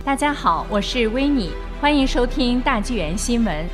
大家好，我是维尼，欢迎收听大纪元新闻。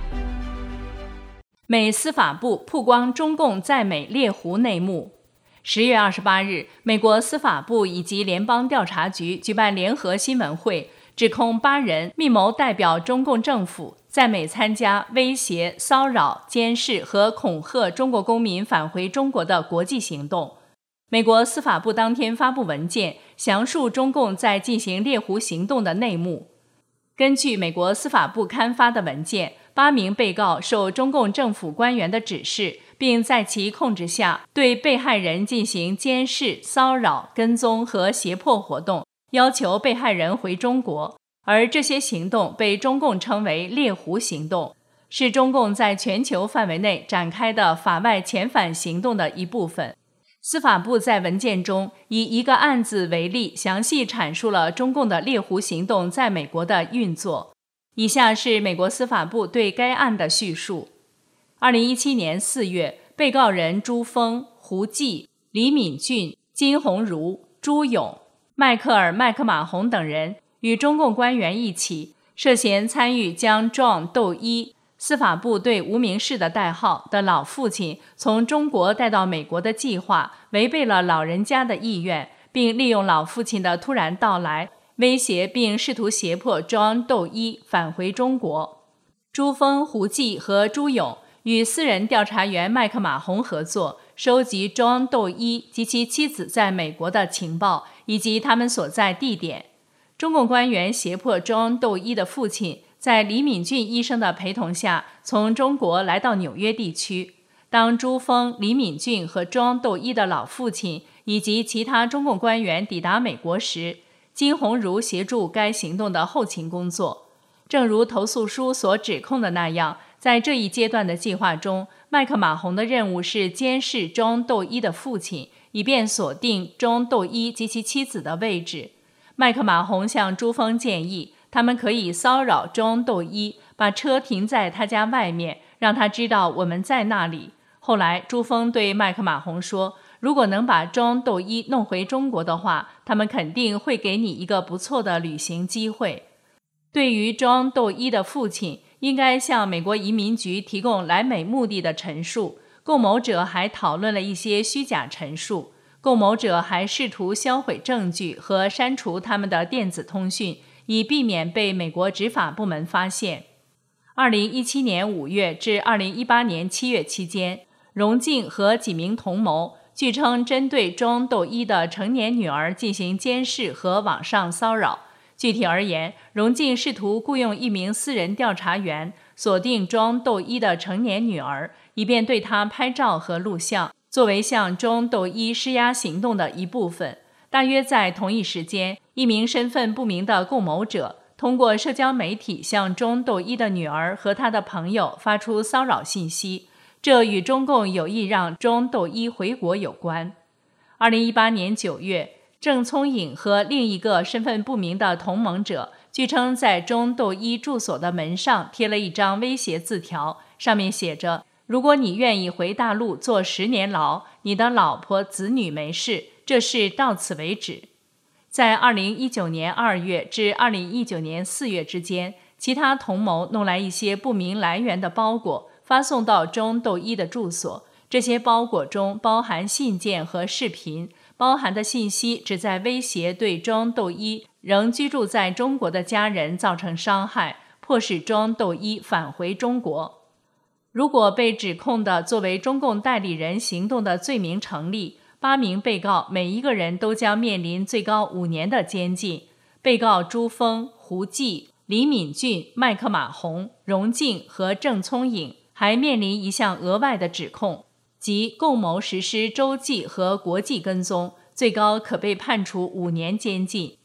美司法部曝光中共在美猎狐内幕。10月28日，美国司法部以及联邦调查局举办联合新闻会，指控8人密谋代表中共政府在美参加威胁、骚扰、监视和恐吓中国公民返回中国的国际行动。美国司法部当天发布文件，详述中共在进行猎狐行动的内幕。根据美国司法部刊发的文件，8名被告受中共政府官员的指示，并在其控制下对被害人进行监视、骚扰、跟踪和胁迫活动，要求被害人回中国。而这些行动被中共称为猎狐行动，是中共在全球范围内展开的法外遣返行动的一部分。司法部在文件中以一个案子为例，详细阐述了中共的猎狐行动在美国的运作。以下是美国司法部对该案的叙述。2017年4月，被告人朱峰、胡继、李敏俊、金鸿儒、朱勇、迈克尔·麦克马洪等人与中共官员一起，涉嫌参与将 John 窦一司法部对无名氏的代号的老父亲从中国带到美国的计划，违背了老人家的意愿，并利用老父亲的突然到来，威胁并试图胁迫 John 窦一返回中国。朱峰、胡继和朱勇与私人调查员麦克马洪合作，收集 John 窦一及其妻子在美国的情报以及他们所在地点。中共官员胁迫 John 窦一的父亲在李敏俊医生的陪同下从中国来到纽约地区。当朱峰、李敏俊和 John 窦一的老父亲以及其他中共官员抵达美国时，金鸿儒协助该行动的后勤工作。正如投诉书所指控的那样，在这一阶段的计划中，麦克马洪的任务是监视 John 窦一的父亲，以便锁定 John 窦一及其妻子的位置。麦克马洪向朱峰建议，他们可以骚扰 John 窦一，把车停在他家外面，让他知道我们在那里。后来朱峰对麦克马洪说，如果能把 John 窦一弄回中国的话，他们肯定会给你一个不错的旅行机会。对于 John 窦一的父亲应该向美国移民局提供来美目的的陈述，共谋者还讨论了一些虚假陈述。共谋者还试图销毁证据和删除他们的电子通讯，以避免被美国执法部门发现。2017年5月至2018年7月期间，荣静和几名同谋据称针对 John 窦一的成年女儿进行监视和网上骚扰。具体而言，荣静试图雇佣一名私人调查员，锁定 John 窦一的成年女儿，以便对她拍照和录像，作为向 John 窦一施压行动的一部分。大约在同一时间，一名身份不明的共谋者通过社交媒体向 John 窦一的女儿和他的朋友发出骚扰信息，这与中共有意让 John 窦一回国有关。2018年9月，郑聪颖和另一个身份不明的同盟者据称在 John 窦一住所的门上贴了一张威胁字条，上面写着，如果你愿意回大陆坐10年牢，你的老婆子女没事，这事到此为止。在2019年2月至2019年4月之间，其他同谋弄来一些不明来源的包裹，发送到 John 窦一的住所。这些包裹中包含信件和视频，包含的信息旨在威胁对 John 窦一仍居住在中国的家人造成伤害，迫使 John 窦一返回中国。如果被指控的作为中共代理人行动的罪名成立，8名被告每一个人都将面临最高5年的监禁。被告朱峰、胡继、李敏俊、麦克马洪、荣静和郑聪颖还面临一项额外的指控，即共谋实施洲际和国际跟踪，最高可被判处5年监禁。